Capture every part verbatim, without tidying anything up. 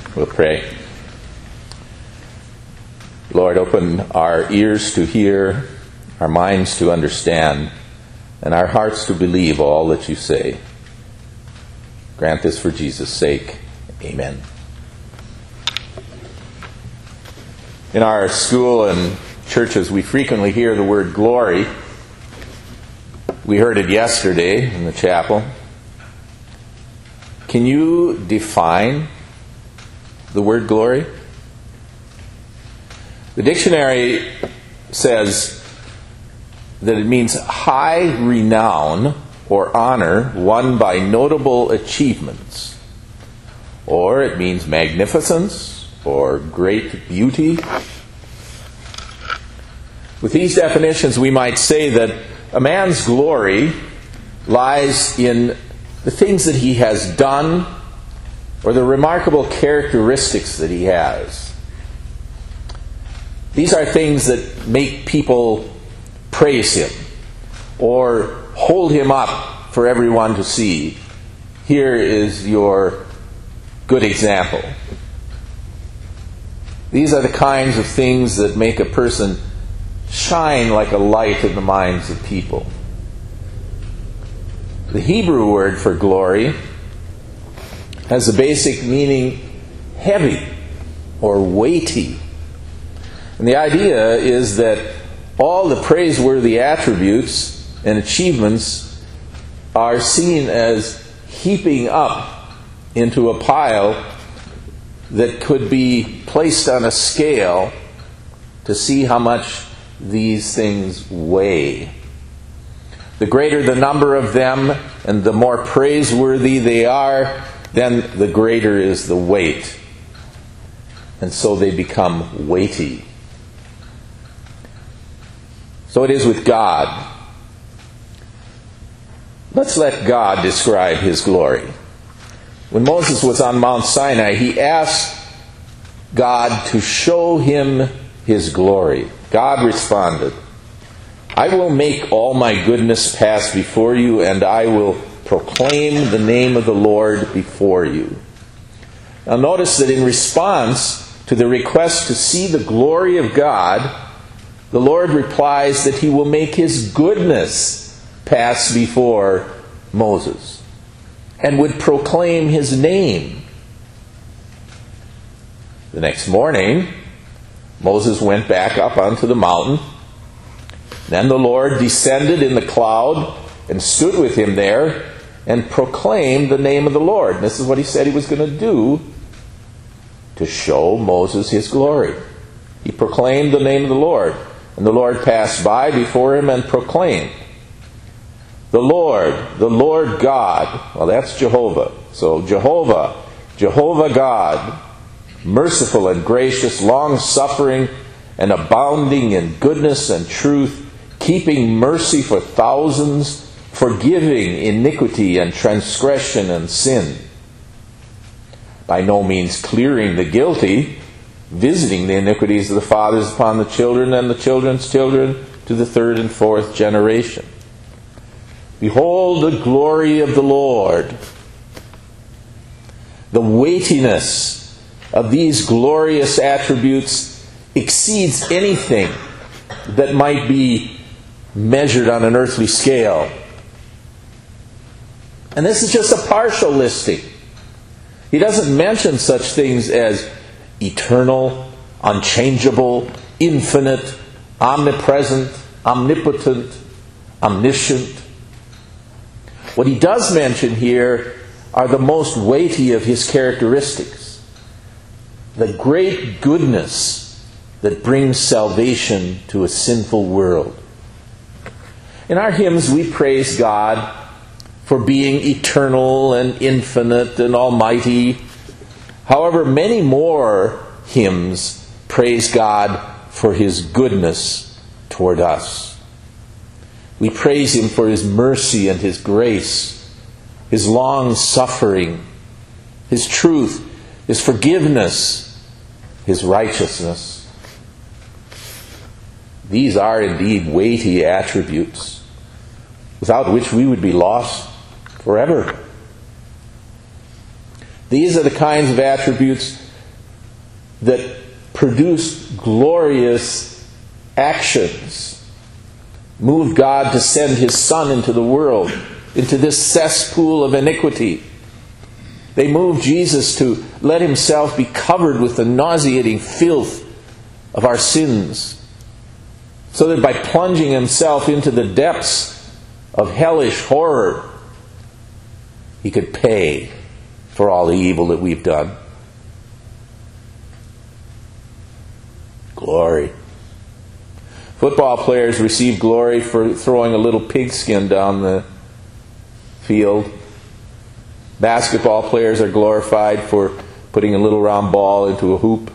We'll pray. Lord, open our ears to hear, our minds to understand, and our hearts to believe all that you say. Grant this for Jesus' sake. Amen. In our school and churches, we frequently hear the word glory. We heard it yesterday in the chapel. Can you define the word glory? The dictionary says that it means high renown or honor won by notable achievements. Or it means magnificence or great beauty. With these definitions, we might say that a man's glory lies in the things that he has done or the remarkable characteristics that he has. These are things that make people praise him or hold him up for everyone to see. Here is your good example. These are the kinds of things that make a person shine like a light in the minds of people. The Hebrew word for glory has the basic meaning heavy or weighty. And the idea is that all the praiseworthy attributes and achievements are seen as heaping up into a pile that could be placed on a scale to see how much these things weigh. The greater the number of them and the more praiseworthy they are, then the greater is the weight. And so they become weighty. So it is with God. Let's let God describe His glory. When Moses was on Mount Sinai, he asked God to show him His glory. God responded, "I will make all my goodness pass before you, and I will proclaim the name of the Lord before you." Now notice that in response to the request to see the glory of God, the Lord replies that He will make His goodness pass before Moses and would proclaim His name. The next morning, Moses went back up onto the mountain. Then the Lord descended in the cloud and stood with him there and proclaimed the name of the Lord. And this is what He said He was going to do to show Moses His glory. He proclaimed the name of the Lord. And the Lord passed by before him and proclaimed, "The Lord, the Lord God," well, that's Jehovah. So Jehovah, Jehovah God, merciful and gracious, long-suffering and abounding in goodness and truth, keeping mercy for thousands, forgiving iniquity and transgression and sin. By no means clearing the guilty, visiting the iniquities of the fathers upon the children and the children's children to the third and fourth generation. Behold the glory of the Lord. The weightiness of these glorious attributes exceeds anything that might be measured on an earthly scale. And this is just a partial listing. He doesn't mention such things as eternal, unchangeable, infinite, omnipresent, omnipotent, omniscient. What he does mention here are the most weighty of His characteristics. The great goodness that brings salvation to a sinful world. In our hymns, we praise God for being eternal and infinite and almighty. However, many more hymns praise God for His goodness toward us. We praise Him for His mercy and His grace, His long suffering, His truth, His forgiveness, His righteousness. These are indeed weighty attributes, without which we would be lost forever. These are the kinds of attributes that produced glorious actions, moved God to send His Son into the world, into this cesspool of iniquity. They moved Jesus to let Himself be covered with the nauseating filth of our sins, so that by plunging Himself into the depths of hellish horror, He could pay for all the evil that we've done. Glory. Football players receive glory for throwing a little pigskin down the field. Basketball players are glorified for putting a little round ball into a hoop.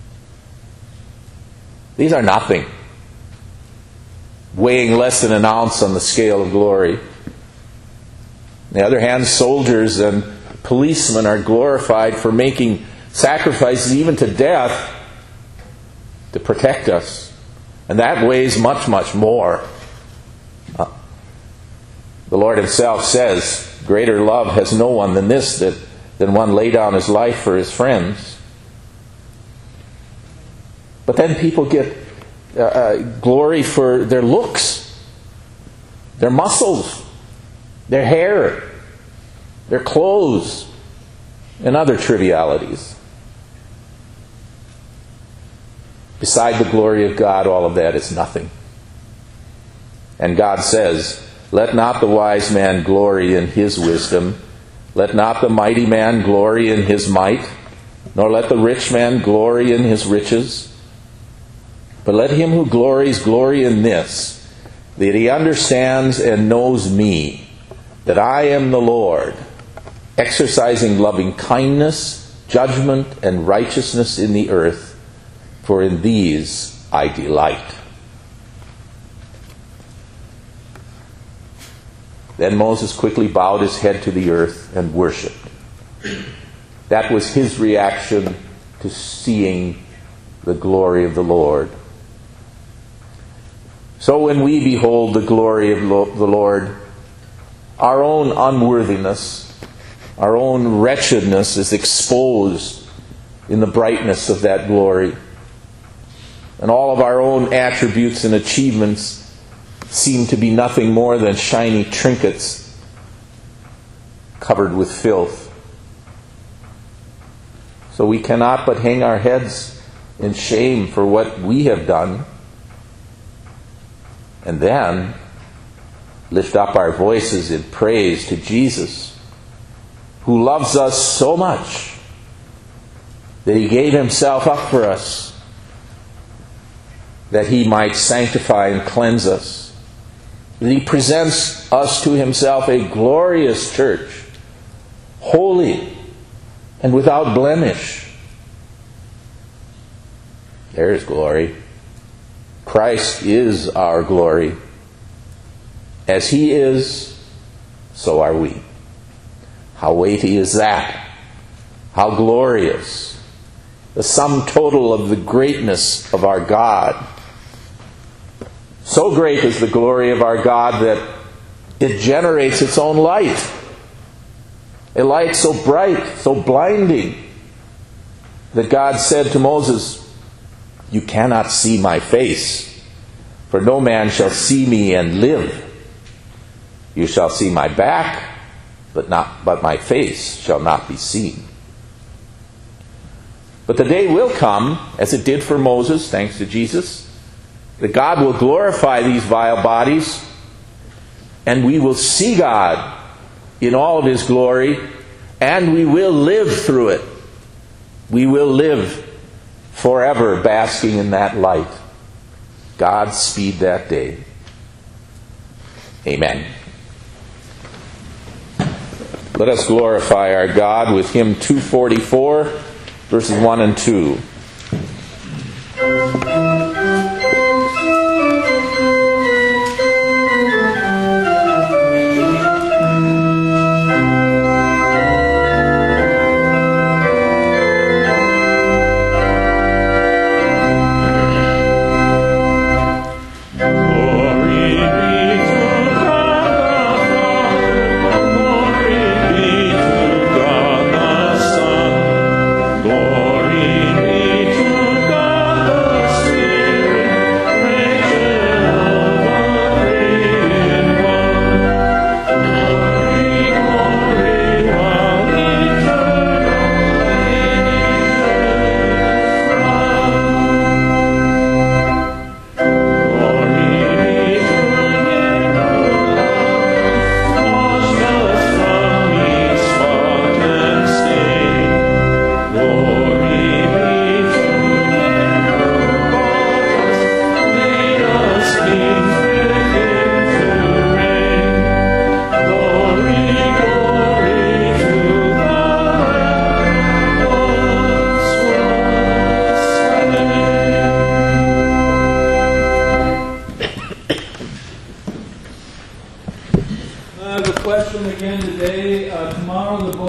These are nothing, weighing less than an ounce on the scale of glory. On the other hand, soldiers and policemen are glorified for making sacrifices even to death to protect us. And that weighs much, much more. Uh, the Lord Himself says, greater love has no one than this, that than one lay down his life for his friends. But then people get uh, uh, glory for their looks, their muscles, their hair, their clothes, and other trivialities. Beside the glory of God, all of that is nothing. And God says, let not the wise man glory in his wisdom, let not the mighty man glory in his might, nor let the rich man glory in his riches, but let him who glories glory in this, that he understands and knows me, that I am the Lord, exercising loving kindness, judgment, and righteousness in the earth, for in these I delight. Then Moses quickly bowed his head to the earth and worshipped. That was his reaction to seeing the glory of the Lord. So when we behold the glory of the Lord, our own unworthiness, our own wretchedness is exposed in the brightness of that glory. And all of our own attributes and achievements seem to be nothing more than shiny trinkets covered with filth. So we cannot but hang our heads in shame for what we have done, and then lift up our voices in praise to Jesus, who loves us so much that He gave Himself up for us, that He might sanctify and cleanse us. That He presents us to Himself a glorious church, holy and without blemish. There is glory. Christ is our glory. As He is, so are we. How weighty is that? How glorious. The sum total of the greatness of our God. So great is the glory of our God that it generates its own light. A light so bright, so blinding, that God said to Moses, "You cannot see my face, for no man shall see me and live. You shall see my back, but not but my face shall not be seen." But the day will come, as it did for Moses, thanks to Jesus, that God will glorify these vile bodies, and we will see God in all of His glory, and we will live through it. We will live forever basking in that light. God speed that day. Amen. Let us glorify our God with hymn two forty-four, verses one and two. Glory be I have a question again today. Uh, tomorrow the boys